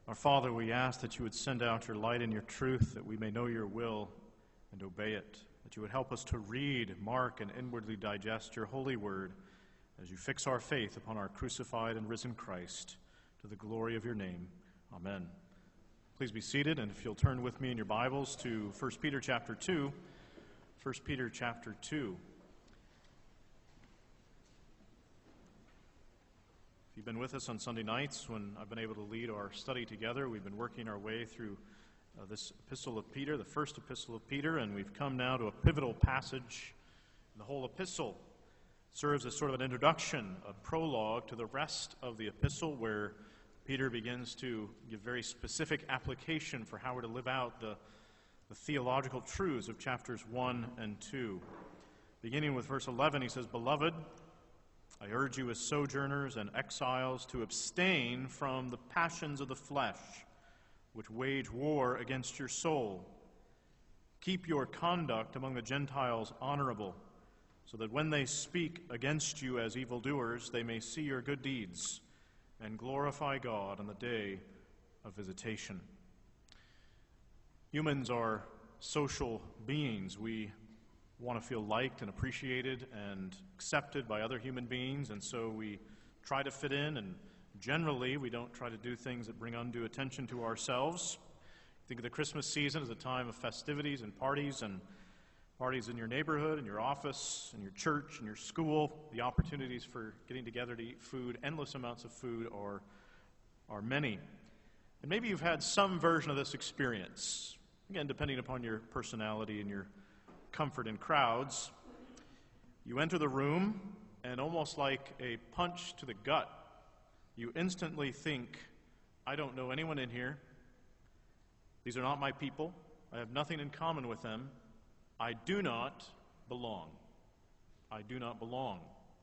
Our Father, we ask that you would send out your light and your truth, that we may know your will and obey it, that you would help us to read, mark, and inwardly digest your holy word as you fix our faith upon our crucified and risen Christ, to the glory of your name. Amen. Please be seated, and if you'll turn with me in your Bibles to 1 Peter chapter 2. 1 Peter chapter 2. If you've been with us on Sunday nights when I've been able to lead our study together, we've been working our way through this epistle of Peter, the first epistle of Peter, and we've come now to a pivotal passage. The whole epistle serves as sort of an introduction, a prologue to the rest of the epistle, where Peter begins to give very specific application for how we're to live out the theological truths of chapters 1 and 2. Beginning with verse 11, he says, "Beloved, I urge you as sojourners and exiles to abstain from the passions of the flesh, which wage war against your soul. Keep your conduct among the Gentiles honorable, so that when they speak against you as evildoers, they may see your good deeds and glorify God on the day of visitation." Humans are social beings. We want to feel liked and appreciated and accepted by other human beings, and so we try to fit in, and generally we don't try to do things that bring undue attention to ourselves. Think of the Christmas season as a time of festivities and parties in your neighborhood, in your office, in your church, in your school. The opportunities for getting together to eat food, endless amounts of food, are many. And maybe you've had some version of this experience. Again, depending upon your personality and your comfort in crowds. You enter the room, and almost like a punch to the gut, you instantly think, I don't know anyone in here. These are not my people. I have nothing in common with them. I do not belong. I do not belong.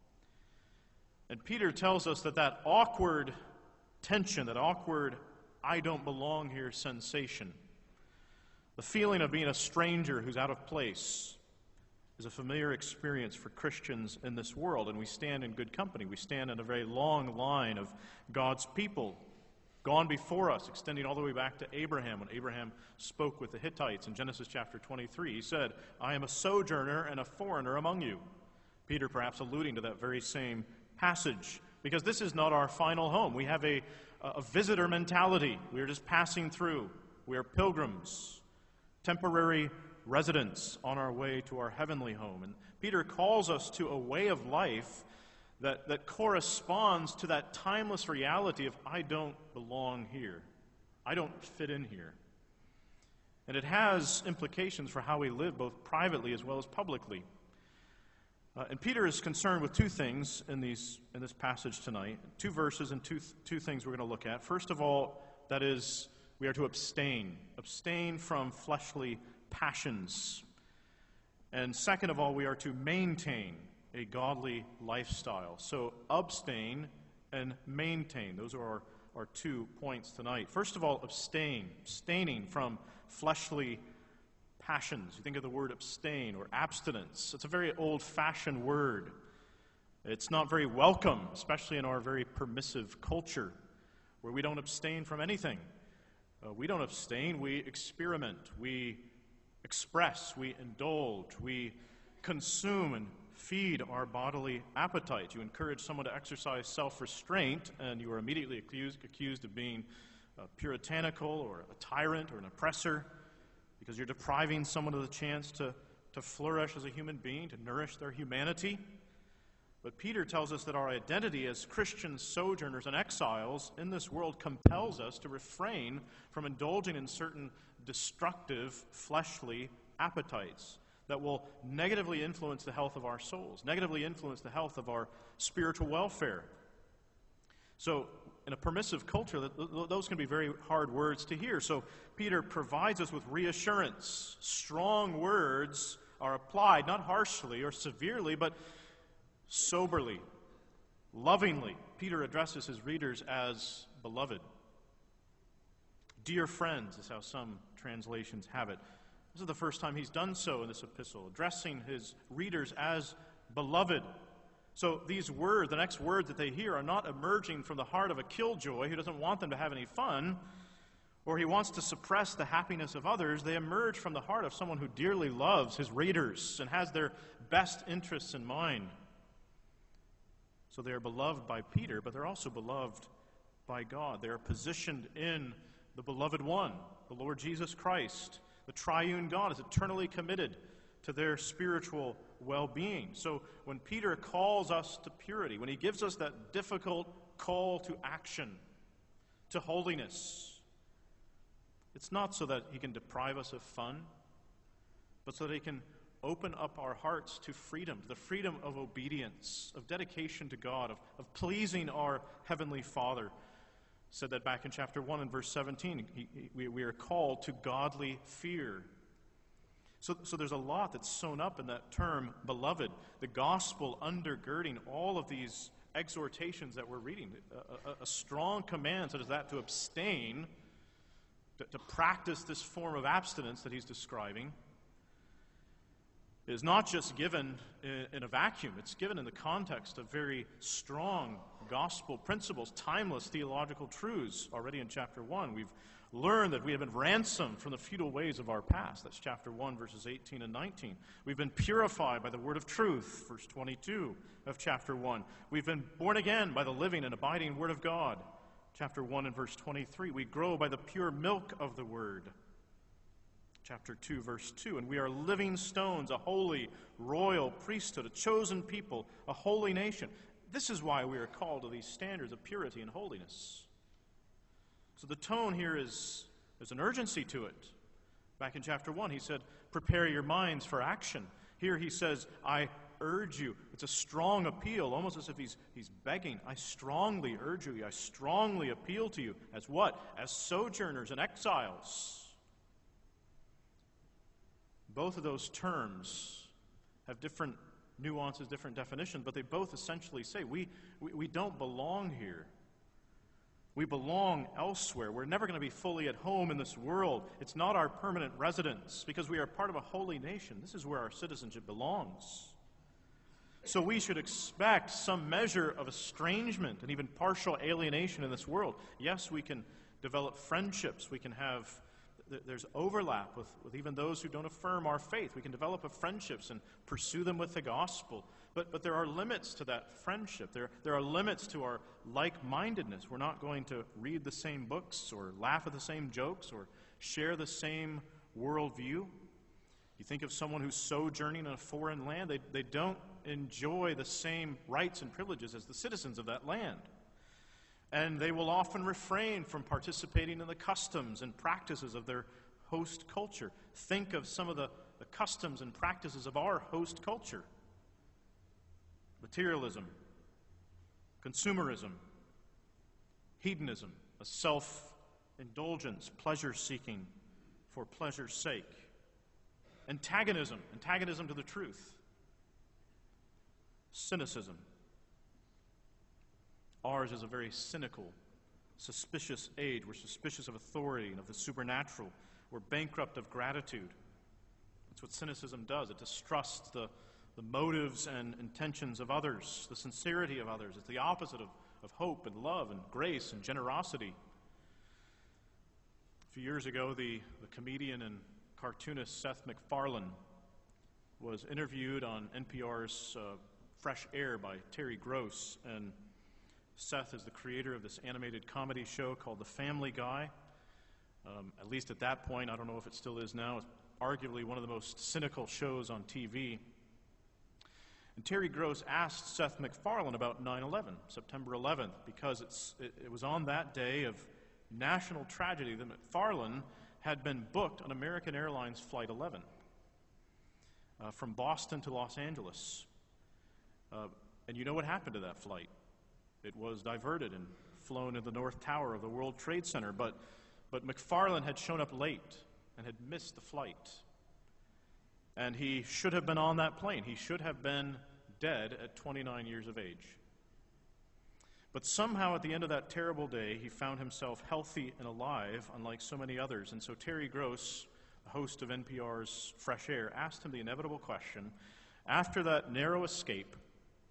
And Peter tells us that awkward tension, that awkward I don't belong here sensation, the feeling of being a stranger who's out of place, is a familiar experience for Christians in this world, and we stand in good company. We stand in a very long line of God's people gone before us, extending all the way back to Abraham. When Abraham spoke with the Hittites in Genesis chapter 23, he said, "I am a sojourner and a foreigner among you." Peter perhaps alluding to that very same passage, because this is not our final home. We have a visitor mentality. We are just passing through. We are pilgrims, temporary residents on our way to our heavenly home. And Peter calls us to a way of life that corresponds to that timeless reality of I don't belong here. I don't fit in here. And it has implications for how we live, both privately as well as publicly. And Peter is concerned with two things in this passage tonight. Two verses and two things we're going to look at. First of all, that is, we are to abstain from fleshly passions. And second of all, we are to maintain a godly lifestyle. So abstain and maintain. Those are our 2 points tonight. First of all, abstaining from fleshly passions. You think of the word abstain or abstinence. It's a very old-fashioned word. It's not very welcome, especially in our very permissive culture, where we don't abstain from anything. We don't abstain, we experiment, we express, we indulge, we consume and feed our bodily appetite. You encourage someone to exercise self-restraint, and you are immediately accused of being puritanical or a tyrant or an oppressor, because you're depriving someone of the chance to flourish as a human being, to nourish their humanity. But Peter tells us that our identity as Christian sojourners and exiles in this world compels us to refrain from indulging in certain destructive fleshly appetites that will negatively influence the health of our souls, negatively influence the health of our spiritual welfare. So in a permissive culture, those can be very hard words to hear. So Peter provides us with reassurance. Strong words are applied, not harshly or severely, but soberly, lovingly. Peter addresses his readers as beloved. Dear friends is how some translations have it. This is the first time he's done so in this epistle, addressing his readers as beloved. So these the next words that they hear, are not emerging from the heart of a killjoy who doesn't want them to have any fun. or he wants to suppress the happiness of others, they emerge from the heart of someone who dearly loves his readers and has their best interests in mind. So they are beloved by Peter, but they're also beloved by God. They are positioned in the beloved one, the Lord Jesus Christ. The triune God is eternally committed to their spiritual well-being. So when Peter calls us to purity, when he gives us that difficult call to action, to holiness, it's not so that he can deprive us of fun, but so that he can open up our hearts to freedom, the freedom of obedience, of dedication to God, of pleasing our Heavenly Father. Said that back in chapter 1 and verse 17. We are called to godly fear. So there's a lot that's sewn up in that term, beloved. The gospel undergirding all of these exhortations that we're reading. A strong command such as that to abstain, to practice this form of abstinence that he's describing, is not just given in a vacuum. It's given in the context of very strong gospel principles, timeless theological truths. Already in chapter 1, we've learned that we have been ransomed from the futile ways of our past. That's chapter 1, verses 18 and 19. We've been purified by the word of truth, verse 22 of chapter 1. We've been born again by the living and abiding word of God, chapter 1 and verse 23. We grow by the pure milk of the word, chapter 2, verse 2. And we are living stones, a holy, royal priesthood, a chosen people, a holy nation. This is why we are called to these standards of purity and holiness. So the tone here is, there's an urgency to it. Back in chapter 1, he said, prepare your minds for action. Here he says, I urge you. It's a strong appeal, almost as if he's begging. I strongly urge you. I strongly appeal to you. As what? As sojourners and exiles. Both of those terms have different nuances, different definitions, but they both essentially say we don't belong here. We belong elsewhere. We're never going to be fully at home in this world. It's not our permanent residence because we are part of a holy nation. This is where our citizenship belongs. So we should expect some measure of estrangement and even partial alienation in this world. Yes, we can develop friendships. We can have, there's overlap with even those who don't affirm our faith. We can develop friendships and pursue them with the gospel. But there are limits to that friendship. There are limits to our like-mindedness. We're not going to read the same books or laugh at the same jokes or share the same worldview. You think of someone who's sojourning in a foreign land, they don't enjoy the same rights and privileges as the citizens of that land. And they will often refrain from participating in the customs and practices of their host culture. Think of some of the customs and practices of our host culture. Materialism, consumerism, hedonism, a self-indulgence, pleasure-seeking for pleasure's sake. Antagonism to the truth. Cynicism. Ours is a very cynical, suspicious age. We're suspicious of authority and of the supernatural. We're bankrupt of gratitude. That's what cynicism does. It distrusts the motives and intentions of others, the sincerity of others. It's the opposite of hope and love and grace and generosity. A few years ago, the comedian and cartoonist Seth MacFarlane was interviewed on NPR's Fresh Air by Terry Gross, and Seth is the creator of this animated comedy show called The Family Guy. At least at that point, I don't know if it still is now, it's arguably one of the most cynical shows on TV. And Terry Gross asked Seth MacFarlane about 9/11, September 11th, because it was on that day of national tragedy that MacFarlane had been booked on American Airlines Flight 11 from Boston to Los Angeles. And you know what happened to that flight? It was diverted and flown in the North Tower of the World Trade Center, but MacFarlane had shown up late and had missed the flight. And he should have been on that plane. He should have been dead at 29 years of age. But somehow at the end of that terrible day, he found himself healthy and alive, unlike so many others. And so Terry Gross, the host of NPR's Fresh Air, asked him the inevitable question, after that narrow escape,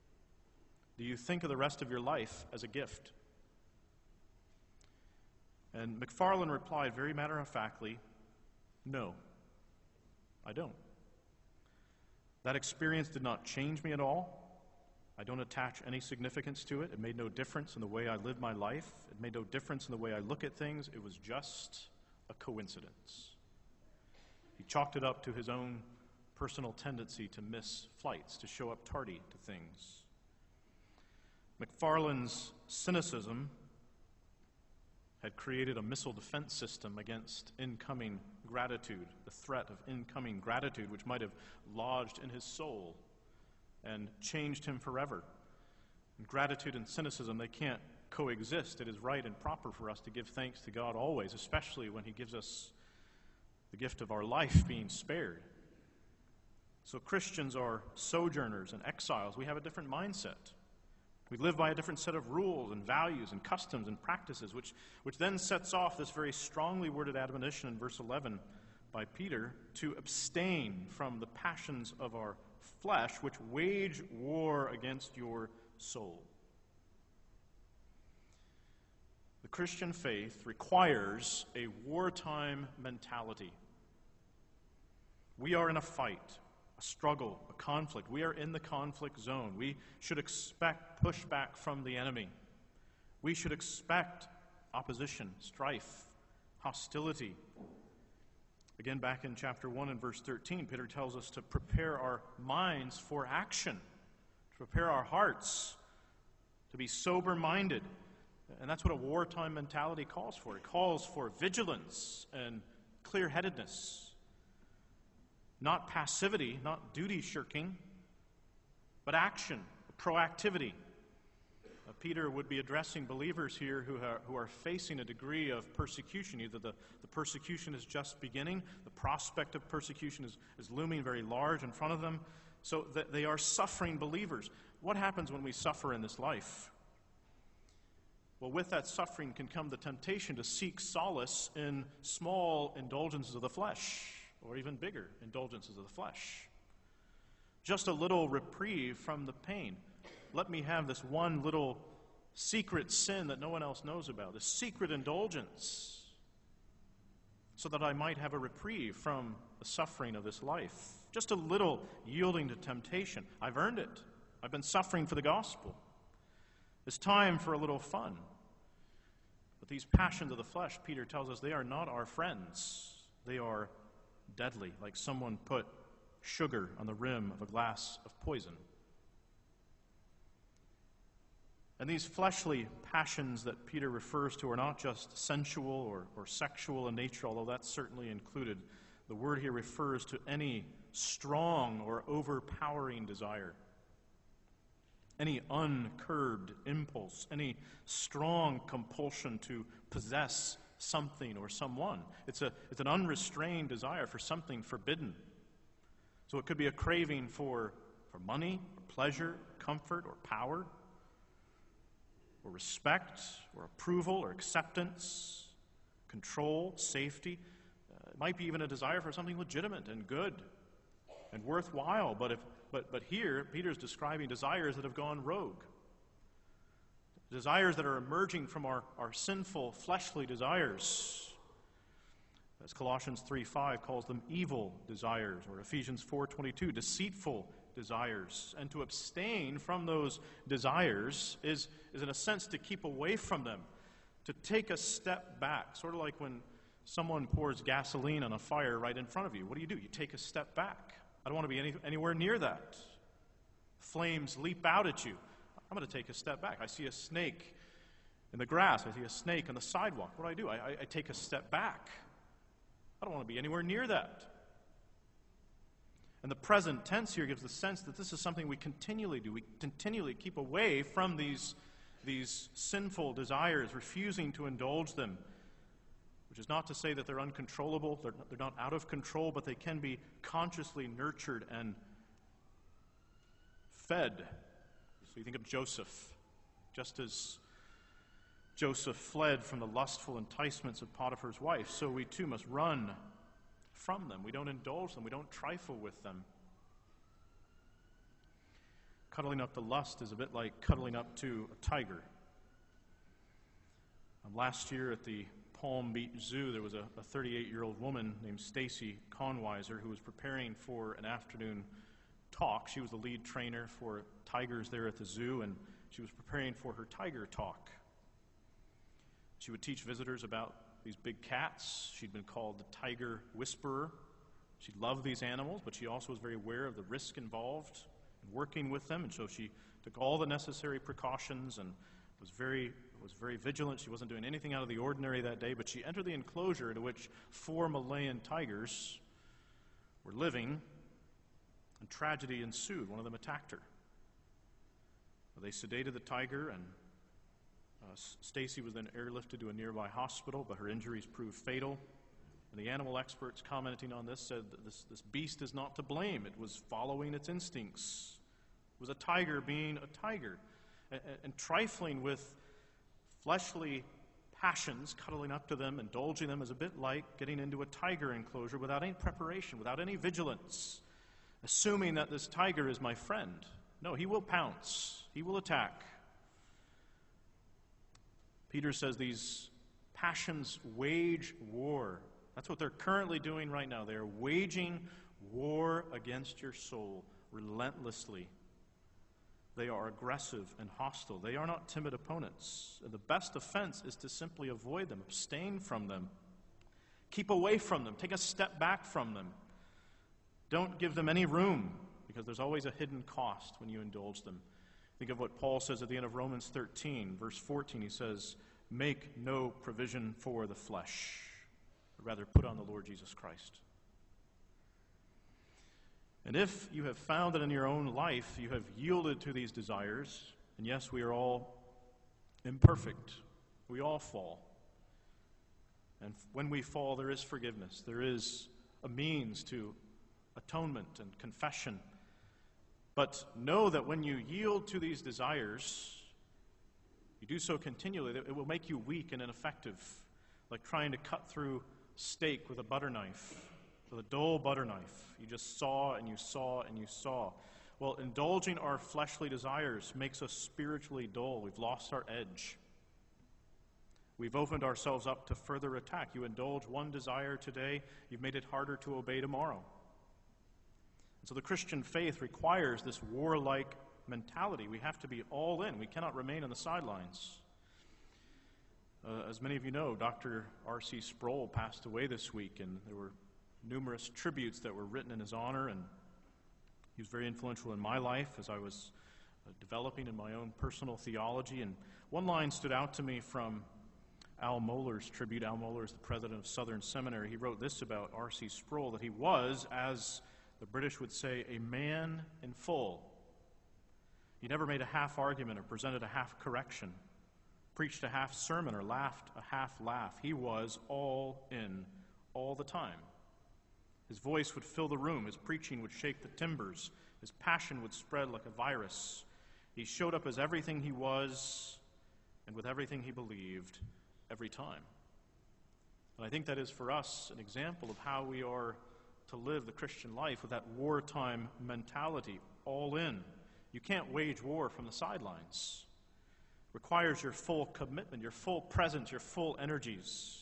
do you think of the rest of your life as a gift? And McFarland replied very matter-of-factly, "No, I don't. That experience did not change me at all. I don't attach any significance to it. It made no difference in the way I live my life. It made no difference in the way I look at things. It was just a coincidence." He chalked it up to his own personal tendency to miss flights, to show up tardy to things. McFarland's cynicism had created a missile defense system against incoming gratitude, the threat of incoming gratitude, which might have lodged in his soul and changed him forever. And gratitude and cynicism, they can't coexist. It is right and proper for us to give thanks to God always, especially when He gives us the gift of our life being spared. So Christians are sojourners and exiles. We have a different mindset. We live by a different set of rules and values and customs and practices, which then sets off this very strongly worded admonition in verse 11 by Peter to abstain from the passions of our flesh, which wage war against your soul. The Christian faith requires a wartime mentality. We are in a fight, a struggle, a conflict. We are in the conflict zone. We should expect pushback from the enemy. We should expect opposition, strife, hostility. Again, back in chapter 1 and verse 13, Peter tells us to prepare our minds for action, to prepare our hearts, to be sober-minded. And that's what a wartime mentality calls for. It calls for vigilance and clear-headedness. Not passivity, not duty shirking, but action, proactivity. Peter would be addressing believers here who are facing a degree of persecution. Either the persecution is just beginning, the prospect of persecution is looming very large in front of them, so that they are suffering believers. What happens when we suffer in this life? Well, with that suffering can come the temptation to seek solace in small indulgences of the flesh, or even bigger indulgences of the flesh. Just a little reprieve from the pain. Let me have this one little secret sin that no one else knows about, this secret indulgence, so that I might have a reprieve from the suffering of this life. Just a little yielding to temptation. I've earned it. I've been suffering for the gospel. It's time for a little fun. But these passions of the flesh, Peter tells us, they are not our friends. They are deadly, like someone put sugar on the rim of a glass of poison. And these fleshly passions that Peter refers to are not just sensual or sexual in nature, although that's certainly included. The word here refers to any strong or overpowering desire, any uncurbed impulse, any strong compulsion to possess something or someone. It's an unrestrained desire for something forbidden. So it could be a craving for money, or pleasure, comfort, or power, or respect, or approval, or acceptance, control, safety. It might be even a desire for something legitimate and good and worthwhile. But here, Peter's describing desires that have gone rogue. Desires that are emerging from our sinful, fleshly desires. As Colossians 3:5 calls them evil desires, or Ephesians 4:22, deceitful desires. And to abstain from those desires is in a sense to keep away from them, to take a step back, sort of like when someone pours gasoline on a fire right in front of you. What do? You take a step back. I don't want to be anywhere near that. Flames leap out at you. I'm going to take a step back. I see a snake in the grass. I see a snake on the sidewalk. What do? I take a step back. I don't want to be anywhere near that. And the present tense here gives the sense that this is something we continually do. We continually keep away from these sinful desires, refusing to indulge them, which is not to say that they're uncontrollable. They're not out of control, but they can be consciously nurtured and fed. So you think of Joseph. Just as Joseph fled from the lustful enticements of Potiphar's wife, so we too must run from them. We don't indulge them. We don't trifle with them. Cuddling up to lust is a bit like cuddling up to a tiger. Last year at the Palm Beach Zoo, there was a 38-year-old woman named Stacy Conweiser who was preparing for an afternoon talk. She was the lead trainer for tigers there at the zoo, and she was preparing for her tiger talk. She would teach visitors about these big cats. She'd been called the tiger whisperer. She loved these animals, but she also was very aware of the risk involved in working with them, and so she took all the necessary precautions and was very vigilant. She wasn't doing anything out of the ordinary that day, but she entered the enclosure into which 4 Malayan tigers were living, and tragedy ensued. One of them attacked her. They sedated the tiger, and Stacy was then airlifted to a nearby hospital, but her injuries proved fatal. And the animal experts commenting on this said that this beast is not to blame. It was following its instincts. It was a tiger being a tiger. And trifling with fleshly passions, cuddling up to them, indulging them, is a bit like getting into a tiger enclosure without any preparation, without any vigilance, assuming that this tiger is my friend. No, he will pounce. He will attack. Peter says these passions wage war. That's what they're currently doing right now. They are waging war against your soul relentlessly. They are aggressive and hostile. They are not timid opponents. And the best defense is to simply avoid them, abstain from them, keep away from them, take a step back from them. Don't give them any room, because there's always a hidden cost when you indulge them. Think of what Paul says at the end of Romans 13, verse 14. He says, "Make no provision for the flesh, but rather put on the Lord Jesus Christ." And if you have found that in your own life you have yielded to these desires, and yes, we are all imperfect. We all fall. And when we fall, there is forgiveness. There is a means to atonement and confession. But know that when you yield to these desires, you do so continually, it will make you weak and ineffective, like trying to cut through steak with a butter knife, with a dull butter knife. You just saw and you saw and you saw. Well, indulging our fleshly desires makes us spiritually dull. We've lost our edge. We've opened ourselves up to further attack. You indulge one desire today, you've made it harder to obey tomorrow. And so the Christian faith requires this warlike mentality. We have to be all in. We cannot remain on the sidelines. As many of you know, Dr. R.C. Sproul passed away this week, and there were numerous tributes that were written in his honor, and he was very influential in my life as I was developing in my own personal theology. And one line stood out to me from Al Mohler's tribute. Al Mohler is the president of Southern Seminary. He wrote this about R.C. Sproul, that he was, as the British would say, a man in full. He never made a half argument or presented a half correction, preached a half sermon or laughed a half laugh. He was all in all the time. His voice would fill the room. His preaching would shake the timbers. His passion would spread like a virus. He showed up as everything he was and with everything he believed every time. And I think that is for us an example of how we are to live the Christian life, with that wartime mentality, all in. You can't wage war from the sidelines. It requires your full commitment, your full presence, your full energies.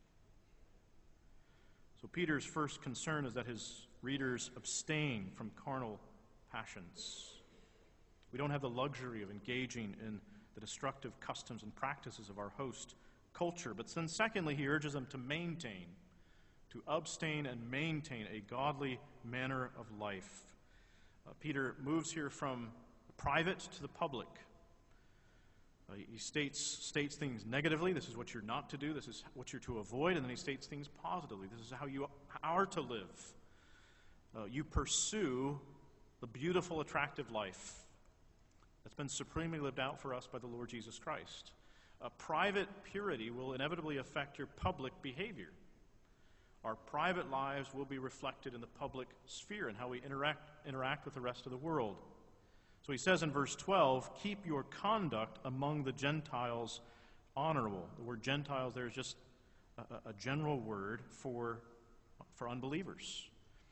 So Peter's first concern is that his readers abstain from carnal passions. We don't have the luxury of engaging in the destructive customs and practices of our host culture. But then secondly, he urges them to abstain and maintain a godly manner of life. Peter moves here from the private to the public. He states things negatively. This is what you're not to do. This is what you're to avoid. And then he states things positively. This is how you are to live. You pursue the beautiful, attractive life that's been supremely lived out for us by the Lord Jesus Christ. Private purity will inevitably affect your public behavior. Our private lives will be reflected in the public sphere and how we interact with the rest of the world. So he says in verse 12, keep your conduct among the Gentiles honorable. The word Gentiles there is just a general word for unbelievers.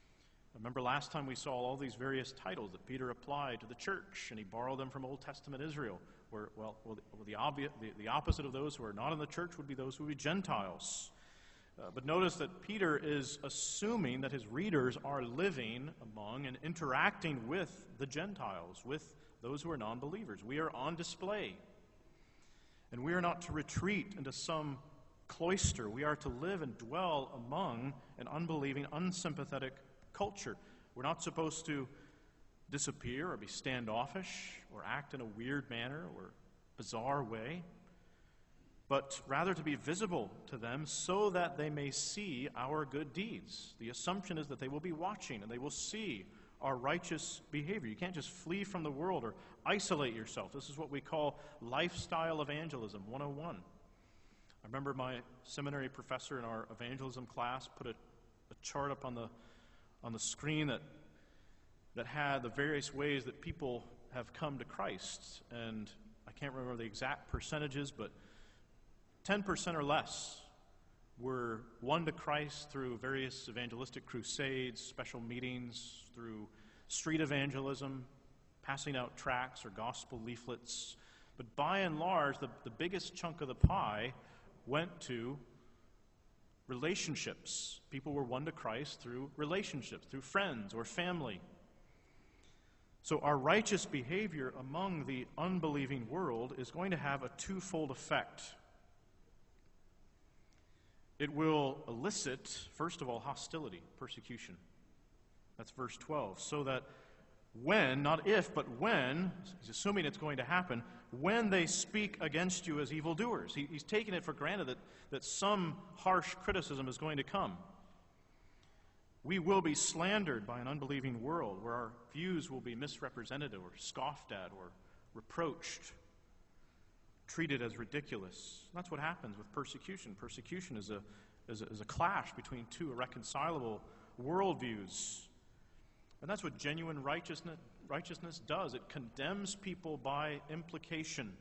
Remember last time we saw all these various titles that Peter applied to the church, and he borrowed them from Old Testament Israel, where, the opposite of those who are not in the church would be those who would be Gentiles. But notice that Peter is assuming that his readers are living among and interacting with the Gentiles, with those who are non-believers. We are on display. And we are not to retreat into some cloister. We are to live and dwell among an unbelieving, unsympathetic culture. We're not supposed to disappear or be standoffish or act in a weird manner or bizarre way, but rather to be visible to them so that they may see our good deeds. The assumption is that they will be watching and they will see our righteous behavior. You can't just flee from the world or isolate yourself. This is what we call lifestyle evangelism 101. I remember my seminary professor in our evangelism class put a chart up on the screen that had the various ways that people have come to Christ. And I can't remember the exact percentages, but 10% or less were won to Christ through various evangelistic crusades, special meetings, through street evangelism, passing out tracts or gospel leaflets. But by and large, the biggest chunk of the pie went to relationships. People were won to Christ through relationships, through friends or family. So our righteous behavior among the unbelieving world is going to have a twofold effect. It will elicit, first of all, hostility, persecution. That's verse 12. So that when, not if, but when, he's assuming it's going to happen, when they speak against you as evildoers. He's taking it for granted that some harsh criticism is going to come. We will be slandered by an unbelieving world where our views will be misrepresented or scoffed at or reproached, treated as ridiculous. That's what happens with persecution. Persecution is a clash between two irreconcilable worldviews. And that's what genuine righteousness does. It condemns people by implication.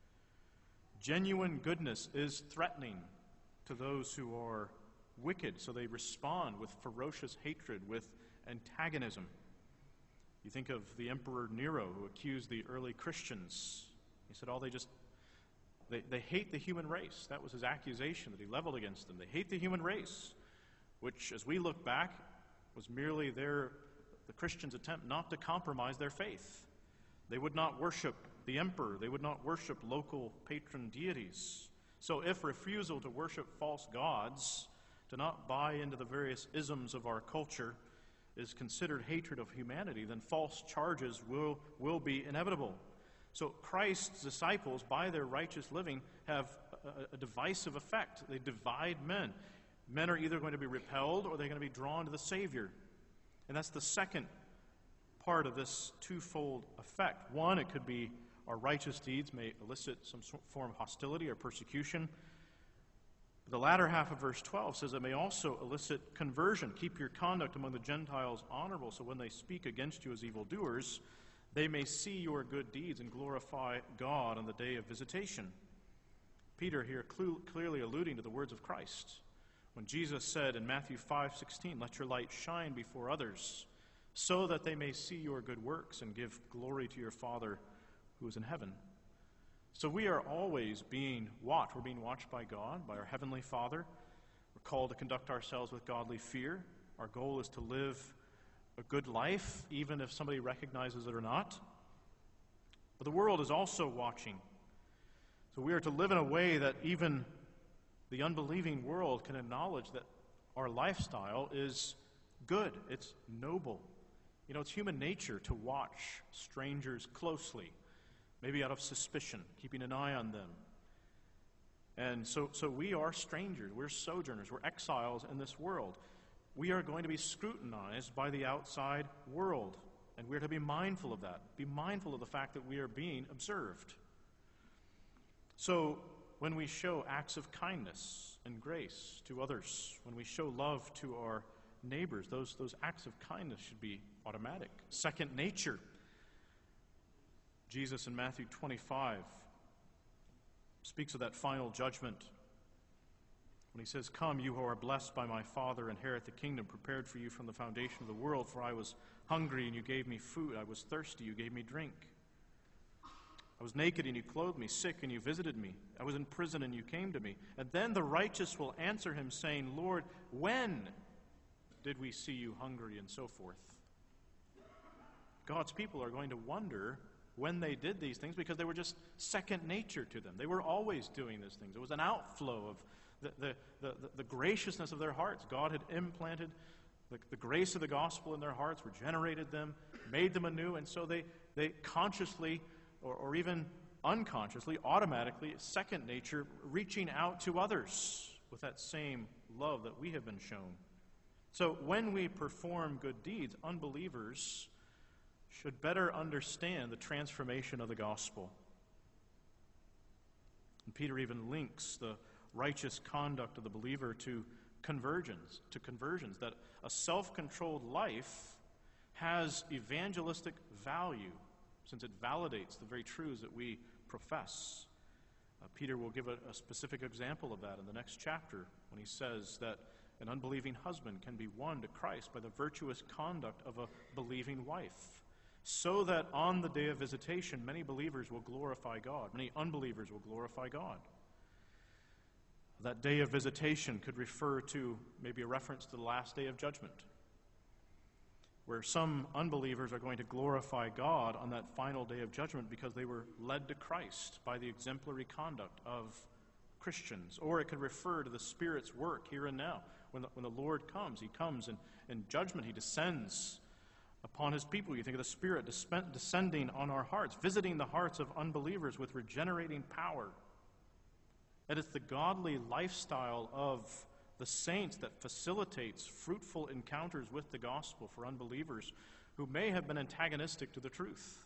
Genuine goodness is threatening to those who are wicked, so they respond with ferocious hatred, with antagonism. You think of the Emperor Nero, who accused the early Christians. He said, they hate the human race. That was his accusation that he leveled against them. They hate the human race, which, as we look back, was merely the Christians' attempt not to compromise their faith. They would not worship the emperor. They would not worship local patron deities. So if refusal to worship false gods, to not buy into the various isms of our culture, is considered hatred of humanity, then false charges will be inevitable. So Christ's disciples, by their righteous living, have a divisive effect. They divide men. Men are either going to be repelled or they're going to be drawn to the Savior. And that's the second part of this twofold effect. One, it could be our righteous deeds may elicit some form of hostility or persecution. The latter half of verse 12 says it may also elicit conversion. Keep your conduct among the Gentiles honorable, so when they speak against you as evildoers, they may see your good deeds and glorify God on the day of visitation. Peter here clearly alluding to the words of Christ. When Jesus said in Matthew 5:16, "Let your light shine before others, so that they may see your good works and give glory to your Father who is in heaven." So we are always being watched. We're being watched by God, by our Heavenly Father. We're called to conduct ourselves with godly fear. Our goal is to live a good life, even if somebody recognizes it or not. But the world is also watching. So we are to live in a way that even the unbelieving world can acknowledge that our lifestyle is good. It's noble. You know, it's human nature to watch strangers closely, maybe out of suspicion, keeping an eye on them. And so we are strangers. We're sojourners. We're exiles in this world. We are going to be scrutinized by the outside world, and we're to be mindful of that. Be mindful of the fact that we are being observed. So when we show acts of kindness and grace to others, when we show love to our neighbors, those acts of kindness should be automatic. Second nature. Jesus in Matthew 25 speaks of that final judgment when he says, "Come, you who are blessed by my Father, inherit the kingdom prepared for you from the foundation of the world. For I was hungry, and you gave me food. I was thirsty, you gave me drink. I was naked, and you clothed me, sick, and you visited me. I was in prison, and you came to me." And then the righteous will answer him, saying, "Lord, when did we see you hungry?" and so forth. God's people are going to wonder when they did these things because they were just second nature to them. They were always doing these things. It was an outflow of the graciousness of their hearts. God had implanted the grace of the gospel in their hearts, regenerated them, made them anew, and so they consciously or even unconsciously, automatically, second nature, reaching out to others with that same love that we have been shown. So when we perform good deeds, unbelievers should better understand the transformation of the gospel. And Peter even links the righteous conduct of the believer to conversions, that a self-controlled life has evangelistic value since it validates the very truths that we profess. Peter will give a specific example of that in the next chapter when he says that an unbelieving husband can be won to Christ by the virtuous conduct of a believing wife, so that on the day of visitation many believers will glorify God, many unbelievers will glorify God. That day of visitation could refer to maybe a reference to the last day of judgment, where some unbelievers are going to glorify God on that final day of judgment because they were led to Christ by the exemplary conduct of Christians. Or it could refer to the Spirit's work here and now. When the Lord comes, he comes in judgment, he descends upon his people. You think of the Spirit descending on our hearts, visiting the hearts of unbelievers with regenerating power. And it's the godly lifestyle of the saints that facilitates fruitful encounters with the gospel for unbelievers who may have been antagonistic to the truth.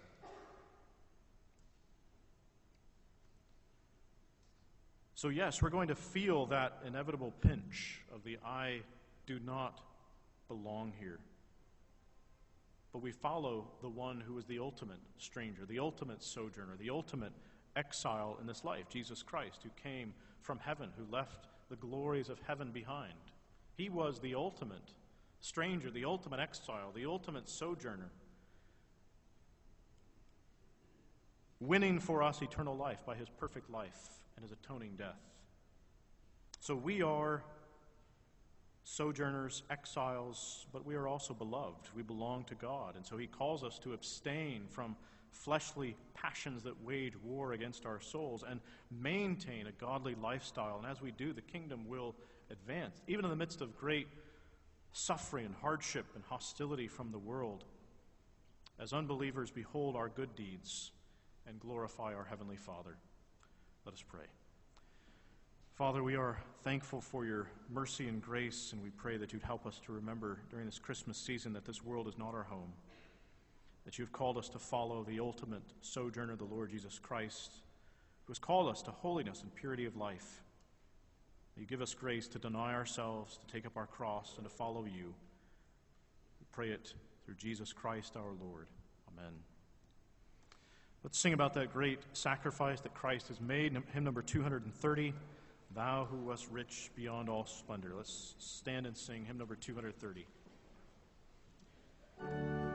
So yes, we're going to feel that inevitable pinch of the "I do not belong here." But we follow the one who is the ultimate stranger, the ultimate sojourner, the ultimate exile in this life, Jesus Christ, who came from heaven, who left the glories of heaven behind. He was the ultimate stranger, the ultimate exile, the ultimate sojourner, winning for us eternal life by his perfect life and his atoning death. So we are sojourners, exiles, but we are also beloved. We belong to God, and so he calls us to abstain from fleshly passions that wage war against our souls and maintain a godly lifestyle. And as we do, the kingdom will advance, even in the midst of great suffering and hardship and hostility from the world, as unbelievers behold our good deeds and glorify our Heavenly Father. Let us pray. Father, we are thankful for your mercy and grace, and we pray that you'd help us to remember during this Christmas season that this world is not our home, that you've called us to follow the ultimate sojourner, the Lord Jesus Christ, who has called us to holiness and purity of life. You give us grace to deny ourselves, to take up our cross, and to follow you. We pray it through Jesus Christ our Lord. Amen. Let's sing about that great sacrifice that Christ has made. Hymn number 230, "Thou who wast rich beyond all splendor." Let's stand and sing hymn number 230.